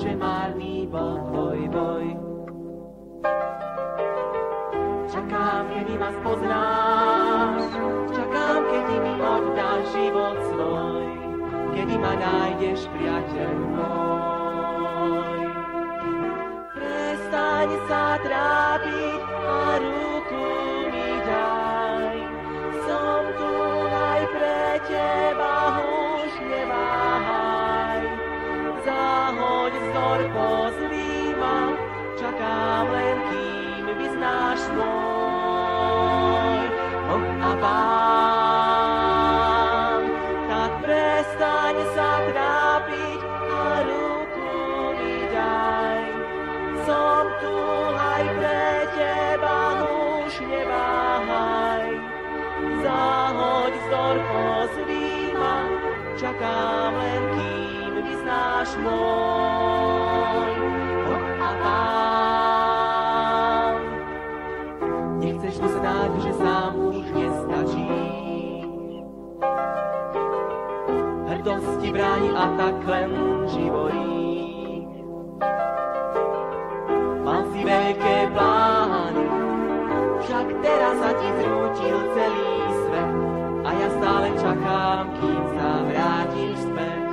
že márny bol tvoj boj. Čakám, kedy ma spoznáš, čakám, kedy mi oddáš život svoj, kedy ma nájdeš, priateľ môj. Prestaň sa trápiť a ruku mi daj, som tu aj pre teba, už neváhaj. Zahoď vzdor, pozví ma, čakám len, kým vyznáš môj Boh a Pán. Tak prestaň sa trápiť a ruku mi daj, som tu aj pre teba, už neváhaj. Zahoď vzdor, pozví ma, čakám len, kým vyznáš môj Boh a Pán. Nechceš uznať, že sám už nestačíš, hrdosť ti bráni a tak len živoríš. Mal si veľké plány, však teraz sa ti zrútil celý svet a ja stále čakám, kým sa vrátiš späť.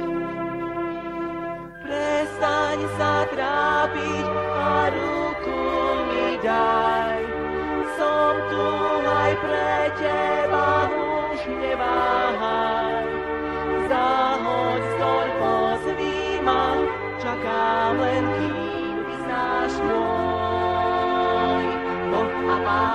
Prestaň sa trápiť a ruku mi daj, som tu aj pre teba, už neváhaj. Zahoď vzdor, pozví ma, čakám len, kým vyznáš môj Boh a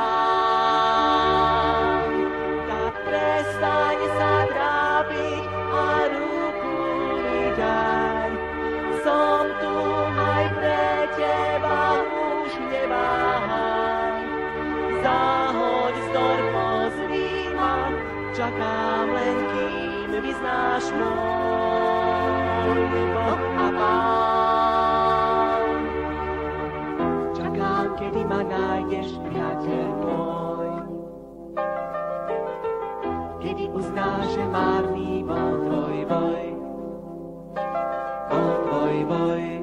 Pán. Tak prestaň sa trápiť a ruku mi daj, som tu aj pre teba, už neváhaj. Zahoď vzdor, pozví ma, čakám len, kým vyznáš môj Boh a Pán. Čakám, kedy ma nájdeš, priateľ môj, kedy uznáš, že márny bol tvoj boj, bol tvoj boj.